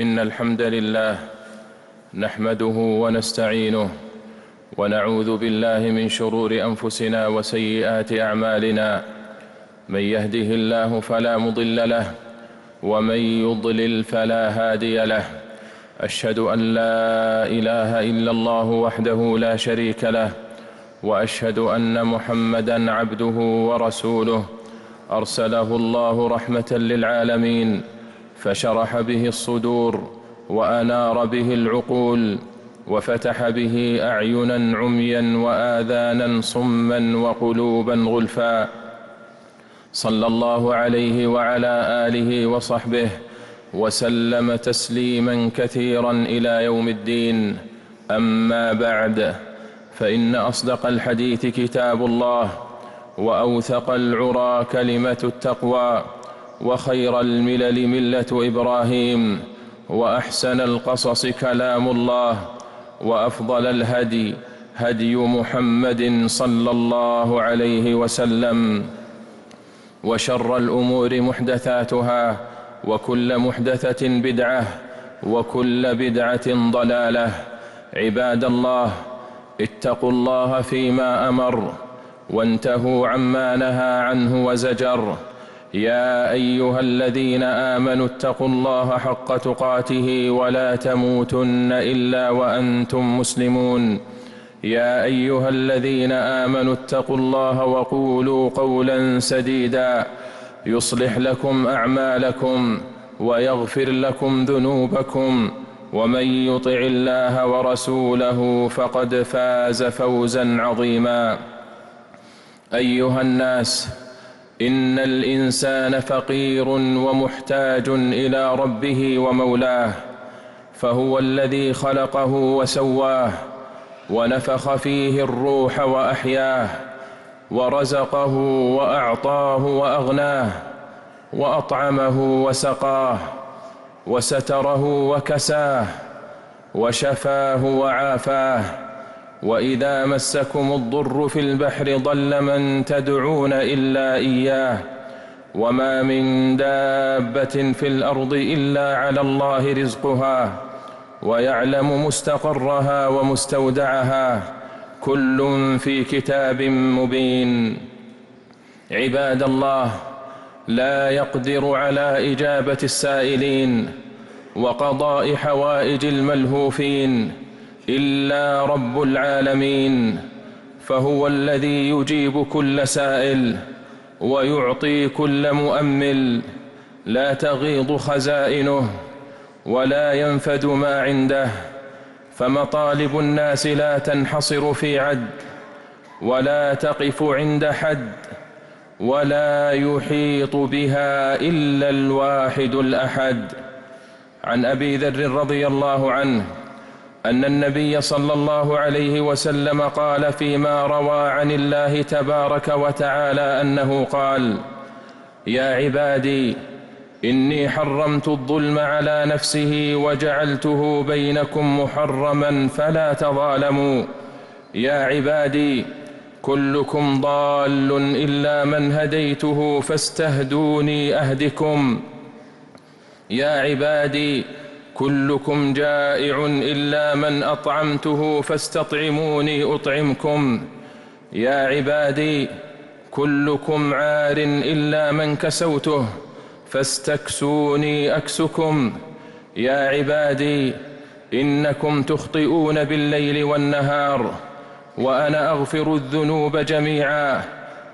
إن الحمد لله نحمده ونستعينه ونعوذ بالله من شرور أنفسنا وسيئات أعمالنا. من يهده الله فلا مضل له ومن يضلل فلا هادي له. أشهد أن لا إله إلا الله وحده لا شريك له، وأشهد أن محمدًا عبده ورسوله أرسله الله رحمة للعالمين، فشرح به الصدور وأنار به العقول، وفتح به أعينًا عميًا وآذانًا صمًا وقلوبًا غلفًا. صلى الله عليه وعلى آله وصحبه وسلم تسليمًا كثيرًا إلى يوم الدين. أما بعد، فإن أصدق الحديث كتاب الله، وأوثق العرى كلمة التقوى، وخير الملل ملة إبراهيم، وأحسن القصص كلام الله، وأفضل الهدي هدي محمد صلى الله عليه وسلم، وشر الأمور محدثاتها، وكل محدثة بدعة، وكل بدعة ضلالة. عباد الله، اتقوا الله فيما أمر، وانتهوا عما نهى عنه وزجر. يا أيها الذين آمنوا اتقوا الله حق تقاته ولا تموتن إلا وأنتم مسلمون. يا أيها الذين آمنوا اتقوا الله وقولوا قولا سديدا يصلح لكم أعمالكم ويغفر لكم ذنوبكم، ومن يطع الله ورسوله فقد فاز فوزا عظيما. أيها الناس، إن الإنسان فقير ومحتاج إلى ربه ومولاه، فهو الذي خلقه وسواه، ونفخ فيه الروح وأحياه، ورزقه وأعطاه وأغناه، وأطعمه وسقاه، وستره وكساه، وشفاه وعافاه. وإذا مسكم الضر في البحر ضل من تدعون إلا إياه، وما من دابة في الأرض إلا على الله رزقها، ويعلم مستقرها ومستودعها، كل في كتاب مبين. عباد الله، لا يقدر على إجابة السائلين وقضاء حوائج الملهوفين إلا رب العالمين، فهو الذي يجيب كل سائل ويعطي كل مؤمل. لا تغيض خزائنه ولا ينفد ما عنده، فمطالب الناس لا تنحصر في عد، ولا تقف عند حد، ولا يحيط بها إلا الواحد الأحد. عن أبي ذر رضي الله عنه أن النبي صلى الله عليه وسلم قال فيما روى عن الله تبارك وتعالى أنه قال: يا عبادي، إني حرمت الظلم على نفسه وجعلته بينكم محرما فلا تظالموا. يا عبادي، كلكم ضال إلا من هديته فاستهدوني أهدكم. يا عبادي، كلكم جائع إلا من أطعمته فاستطعموني أطعمكم. يا عبادي، كلكم عار إلا من كسوته فاستكسوني أكسكم. يا عبادي، إنكم تخطئون بالليل والنهار، وأنا أغفر الذنوب جميعا،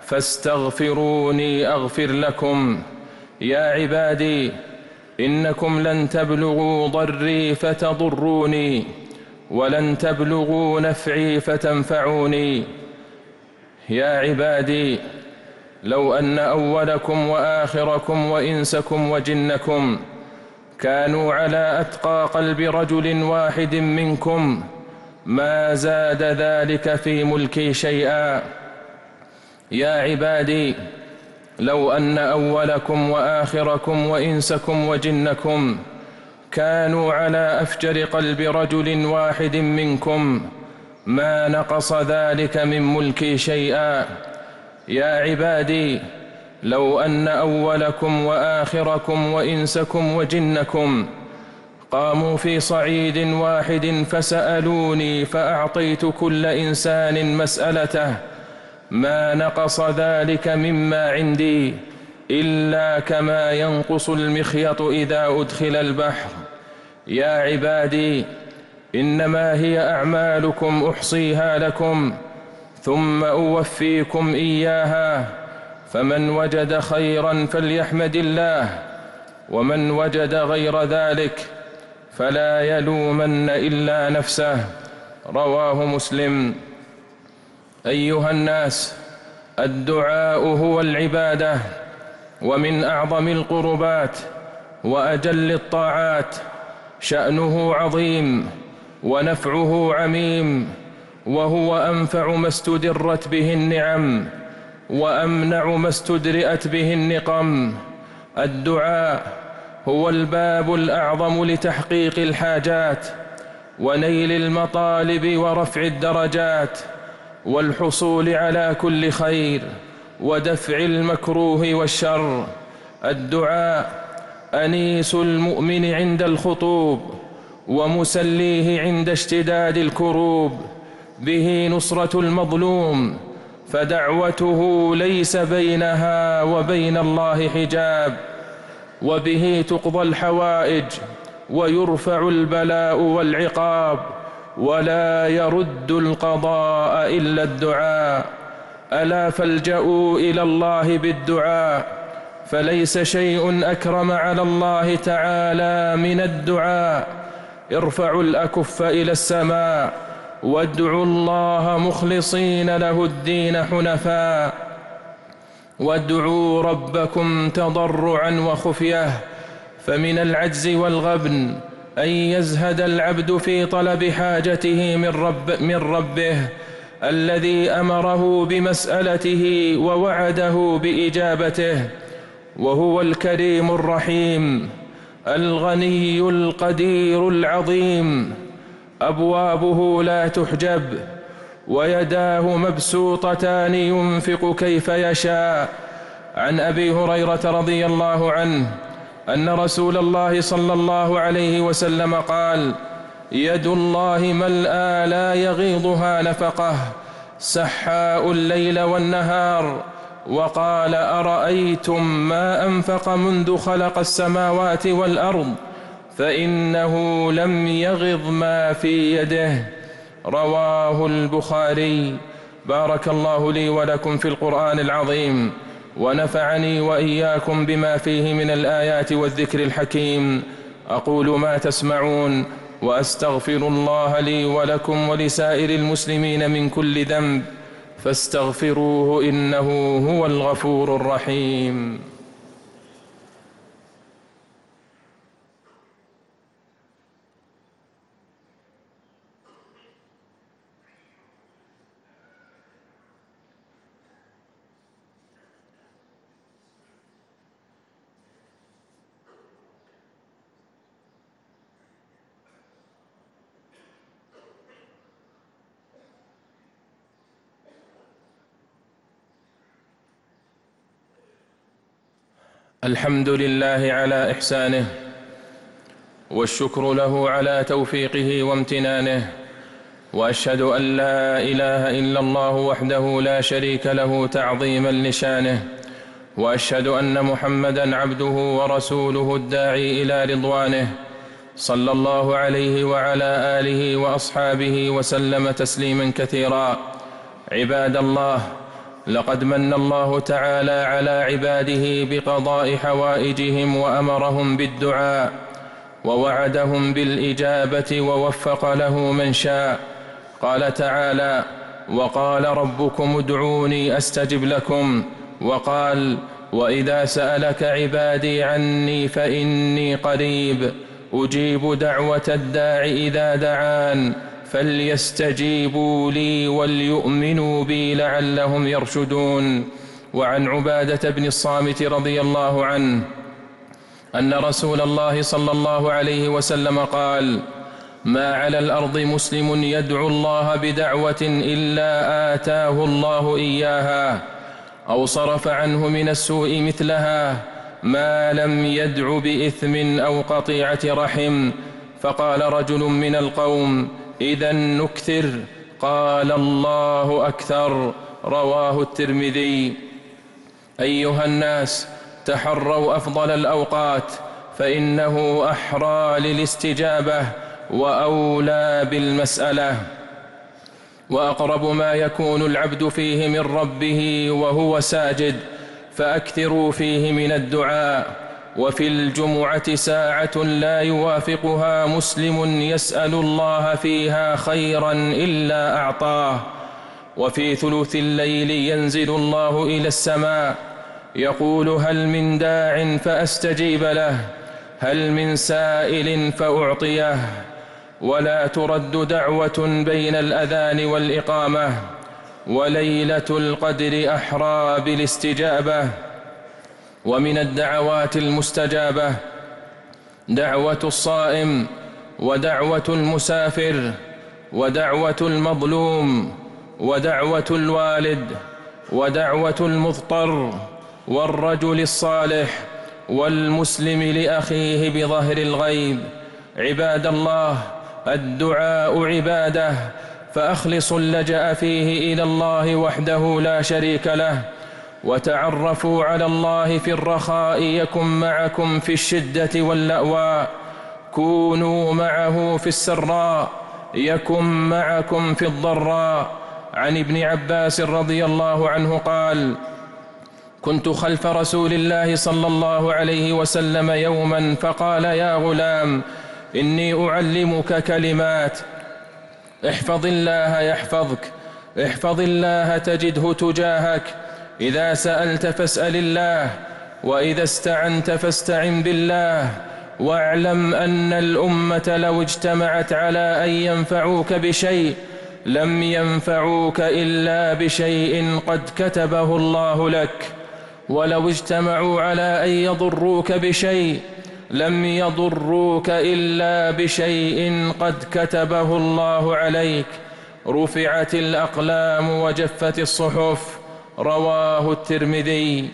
فاستغفروني أغفر لكم. يا عبادي، إنكم لن تبلغوا ضري فتضروني، ولن تبلغوا نفعي فتنفعوني. يا عبادي، لو أن أولكم وآخركم وإنسكم وجنكم كانوا على أتقى قلب رجل واحد منكم ما زاد ذلك في ملكي شيئا. يا عبادي، لو أن أولكم وآخركم وإنسكم وجنكم كانوا على أفجر قلب رجل واحد منكم ما نقص ذلك من ملكي شيئا. يا عبادي، لو أن أولكم وآخركم وإنسكم وجنكم قاموا في صعيد واحد فسألوني فأعطيت كل إنسان مسألته، ما نقص ذلك مما عندي إلا كما ينقص المخيط إذا أدخل البحر. يا عبادي، إنما هي أعمالكم أحصيها لكم ثم أوفيكم إياها، فمن وجد خيرا فليحمد الله، ومن وجد غير ذلك فلا يلومن إلا نفسه. رواه مسلم. أيها الناس، الدعاء هو العبادة، ومن أعظم القربات وأجل الطاعات، شأنه عظيم ونفعه عميم، وهو أنفع ما استدرت به النعم وأمنع ما استدرئت به النقم. الدعاء هو الباب الأعظم لتحقيق الحاجات ونيل المطالب ورفع الدرجات والحصول على كل خير ودفع المكروه والشر. الدعاء أنيس المؤمن عند الخطوب ومسليه عند اشتداد الكروب، به نصرة المظلوم، فدعوته ليس بينها وبين الله حجاب، وبه تقضى الحوائج ويرفع البلاء والعقاب، ولا يرد القضاء إلا الدعاء. ألا فالجأوا إلى الله بالدعاء، فليس شيء أكرم على الله تعالى من الدعاء. ارفعوا الأكف إلى السماء وادعوا الله مخلصين له الدين حنفاء، وادعوا ربكم تضرعا وخفية، فمن العجز والغبن أن يزهد العبد في طلب حاجته من ربه الذي أمره بمسألته ووعده بإجابته، وهو الكريم الرحيم الغني القدير العظيم، أبوابه لا تحجب ويداه مبسوطتان ينفق كيف يشاء. عن أبي هريرة رضي الله عنه أن رسول الله صلى الله عليه وسلم قال: يد الله ملأى لا يغيضها نفقه، سحاء الليل والنهار. وقال: أرأيتم ما أنفق منذ خلق السماوات والأرض فإنه لم يغض ما في يده. رواه البخاري. بارك الله لي ولكم في القرآن العظيم، ونفعني وإياكم بما فيه من الآيات والذكر الحكيم. أقول ما تسمعون، وأستغفر الله لي ولكم ولسائر المسلمين من كل ذنب، فاستغفروه إنه هو الغفور الرحيم. الحمد لله على إحسانه، والشكر له على توفيقه وامتنانه، وأشهد أن لا إله إلا الله وحده لا شريك له تعظيما لشانه، وأشهد أن محمدا عبده ورسوله الداعي إلى رضوانه، صلى الله عليه وعلى آله وأصحابه وسلم تسليما كثيرا. عباد الله، لقد من الله تعالى على عباده بقضاء حوائجهم وأمرهم بالدعاء، ووعدهم بالإجابة ووفق له من شاء. قال تعالى: وقال ربكم ادعوني أستجب لكم. وقال: وإذا سألك عبادي عني فإني قريب أجيب دعوة الداع إذا دعان فليستجيبوا لي وليؤمنوا بي لعلهم يرشدون. وعن عبادة بن الصامت رضي الله عنه أن رسول الله صلى الله عليه وسلم قال: ما على الأرض مسلم يدعو الله بدعوة إلا آتاه الله إياها أو صرف عنه من السوء مثلها، ما لم يدع بإثم أو قطيعة رحم. فقال رجل من القوم: إذا نكثر. قال: الله أكثر. رواه الترمذي. أيها الناس، تحروا أفضل الأوقات، فإنه أحرى للاستجابة وأولى بالمسألة، وأقرب ما يكون العبد فيه من ربه وهو ساجد، فأكثروا فيه من الدعاء. وفي الجمعة ساعة لا يوافقها مسلم يسأل الله فيها خيرا إلا أعطاه. وفي ثلث الليل ينزل الله إلى السماء يقول: هل من داع فأستجيب له؟ هل من سائل فأعطيه؟ ولا ترد دعوة بين الأذان والإقامة. وليلة القدر أحرى بالاستجابة. ومن الدعوات المستجابة دعوة الصائم، ودعوة المسافر، ودعوة المظلوم، ودعوة الوالد، ودعوة المضطر، والرجل الصالح، والمسلم لأخيه بظهر الغيب. عباد الله، الدعاء عبادة، فأخلصوا اللجأ فيه إلى الله وحده لا شريك له. وتعرفوا على الله في الرخاء يكن معكم في الشدة واللأواء. كونوا معه في السراء يكن معكم في الضراء. عن ابن عباس رضي الله عنه قال: كنت خلف رسول الله صلى الله عليه وسلم يوما فقال: يا غلام، إني أعلمك كلمات، احفظ الله يحفظك، احفظ الله تجده تجاهك، إذا سألت فاسأل الله، وإذا استعنت فاستعن بالله، واعلم أن الأمة لو اجتمعت على أن ينفعوك بشيء لم ينفعوك إلا بشيء قد كتبه الله لك، ولو اجتمعوا على أن يضروك بشيء لم يضروك إلا بشيء قد كتبه الله عليك. رفعت الأقلام وجفت الصحف. رواه الترمذي.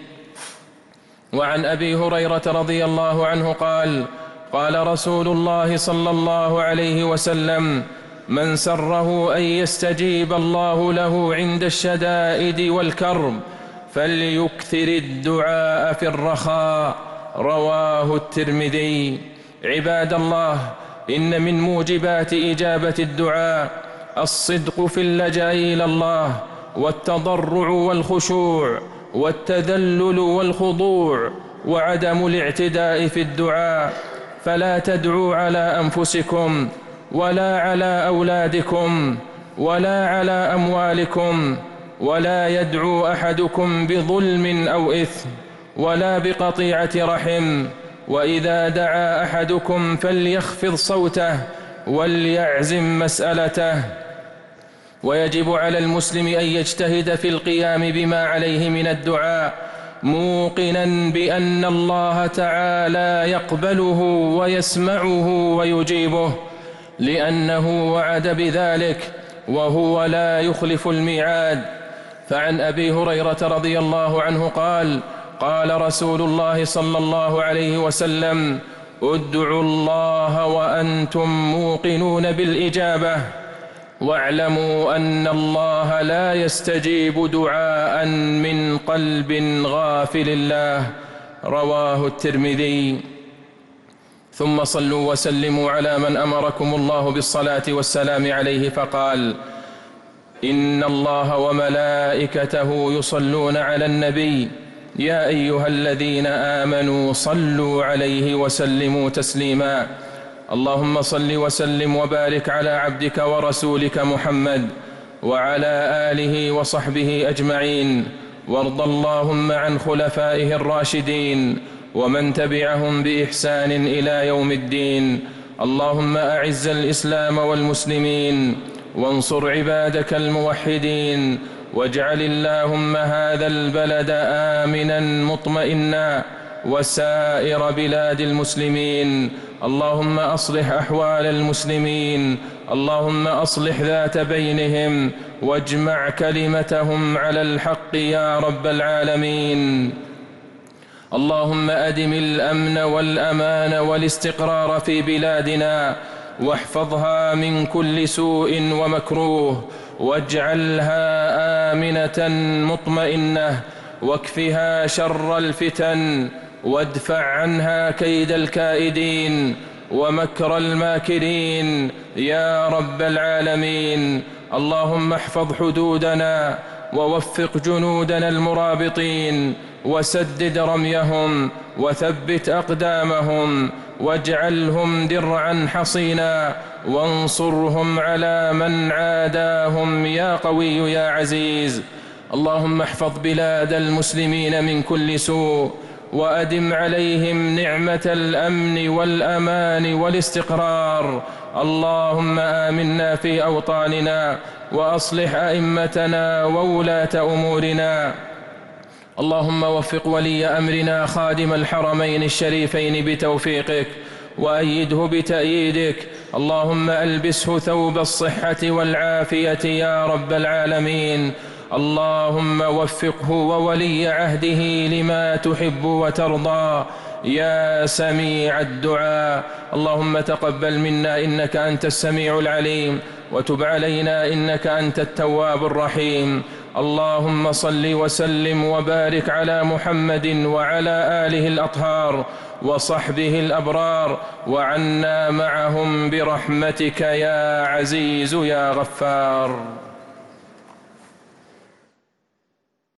وعن أبي هريرة رضي الله عنه قال: قال رسول الله صلى الله عليه وسلم: من سره أن يستجيب الله له عند الشدائد والكرب فليكثر الدعاء في الرخاء. رواه الترمذي. عباد الله، إن من موجبات إجابة الدعاء الصدق في اللجأ إلى الله، والتضرع والخشوع، والتذلل والخضوع، وعدم الاعتداء في الدعاء. فلا تدعوا على أنفسكم، ولا على أولادكم، ولا على أموالكم، ولا يدعو أحدكم بظلم أو إثم، ولا بقطيعة رحم. وإذا دعا أحدكم فليخفض صوته وليعزم مسألته. ويجب على المسلم أن يجتهد في القيام بما عليه من الدعاء، موقنا بأن الله تعالى يقبله ويسمعه ويجيبه، لأنه وعد بذلك وهو لا يخلف الميعاد. فعن أبي هريرة رضي الله عنه قال: قال رسول الله صلى الله عليه وسلم: ادعوا الله وأنتم موقنون بالإجابة، واعلموا أن الله لا يستجيب دعاء من قلب غافل الله. رواه الترمذي. ثم صلوا وسلموا على من أمركم الله بالصلاة والسلام عليه فقال: إن الله وملائكته يصلون على النبي، يا أيها الذين آمنوا صلوا عليه وسلموا تسليما. اللهم صل وسلم وبارك على عبدك ورسولك محمد وعلى آله وصحبه أجمعين، وارض اللهم عن خلفائه الراشدين ومن تبعهم بإحسان إلى يوم الدين. اللهم أعز الإسلام والمسلمين، وانصر عبادك الموحدين، واجعل اللهم هذا البلد آمنا مطمئنا وسائر بلاد المسلمين. اللهم أصلح أحوال المسلمين، اللهم أصلح ذات بينهم، واجمع كلمتهم على الحق يا رب العالمين. اللهم أدم الأمن والأمان والاستقرار في بلادنا، واحفظها من كل سوء ومكروه، واجعلها آمنة مطمئنة، واكفها شر الفتن، وادفع عنها كيد الكائدين ومكر الماكرين يا رب العالمين. اللهم احفظ حدودنا، ووفق جنودنا المرابطين، وسدد رميهم، وثبت أقدامهم، واجعلهم درعا حصينا، وانصرهم على من عاداهم يا قوي يا عزيز. اللهم احفظ بلاد المسلمين من كل سوء، وأدم عليهم نعمة الأمن والأمان والاستقرار. اللهم آمنا في أوطاننا، وأصلح أئمتنا وولاة أمورنا. اللهم وفق ولي أمرنا خادم الحرمين الشريفين بتوفيقك، وأيده بتأييدك. اللهم ألبسه ثوب الصحة والعافية يا رب العالمين. اللهم وفقه وولي عهده لما تحب وترضى يا سميع الدعاء. اللهم تقبل منا إنك أنت السميع العليم، وتب علينا إنك أنت التواب الرحيم. اللهم صل وسلم وبارك على محمد وعلى آله الأطهار وصحبه الأبرار، وعنا معهم برحمتك يا عزيز يا غفار.